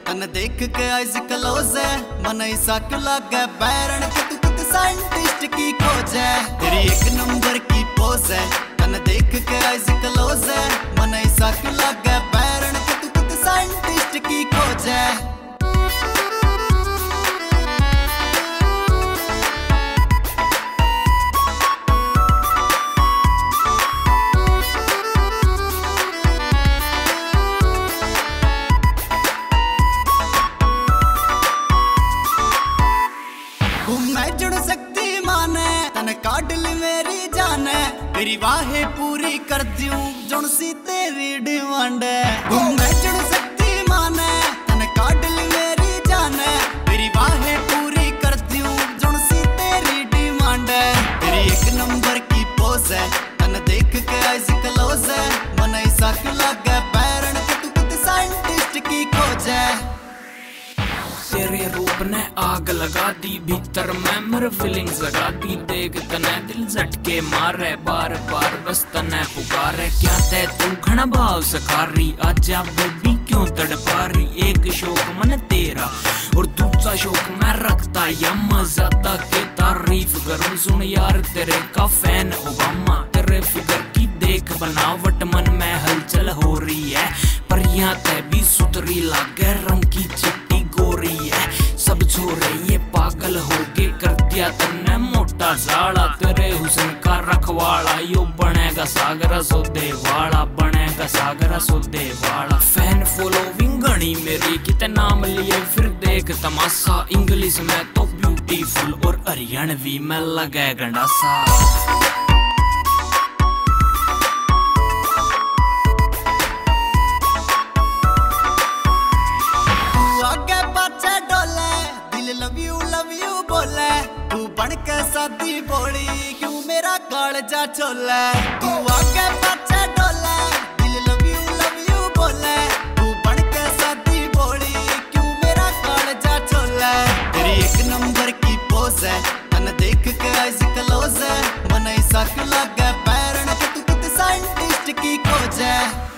तन देख के आइज क्लोज है मन ऐसा क्यों लागे बैरन के तू खुद साइंटिस्ट की खोज है तेरी एक नंबर की पोज है तन देख के आइज क्लोज है मन ऐसा क्यों लागे बैरन के तू खुद साइंटिस्ट की खोज है। मैं जुड़ सकती माने तन काटल मेरी जान है मेरी वाहे पूरी कर दूं जुड़ सी तेरी डिमांड है। मैं जुड़ सकती माने तन काटल मेरी जान है मेरी वाहे पूरी कर दूं जुड़ सी तेरी डिमांड है तेरी एक नंबर की पोज है तन देख के आइज क्लोज है मन ऐसा क्यों लागे बैरन के तू खुद साइंटिस्ट की खोज है। तेरे रूप ने आग लगा दी भीतर मैं मेरे फीलिंग्स लगा दी देख तने दिल झटके मारे बार बार बस तने पुकारे क्या ते तू घना भाव सखारी आजा बेबी क्यों तड़पा रही एक शौक मन तेरा और दूसरा शौक मैं रखता या मजा तक के तारीफ करूं सुन यार तेरे का फैन ओबामा तेरे फिगर की देख बनावट मन में हलचल हो रही है पर यहाँ ते भी सुतरी लागे रंग की चिट्टी गोरी है सब छोरे ये पागल होके कर दिया तन्ने मोटा जाड़ा तेरे हुस्न का रखवाला यो बनेगा सागर सोदे वाला बनेगा सागर सोदे वाला फैन फॉलोइंग घनी मेरी कितने नाम लिए फिर देख तमाशा इंग्लिश में तो ब्यूटीफुल और हरियाणवी में लगे गंडासा। लव यू बोले तू बन के सादी बोली क्यों मेरा कालजा छोले तू आगे पाछे डोले दिल लव यू बोले तू बन के सादी बोली क्यों मेरा कालजा छोले तेरी एक नंबर की पोज है तन देख के आइज क्लोज है मन ऐसा क्यों लागे बैरन के तू खुद साइंटिस्ट की खोज है।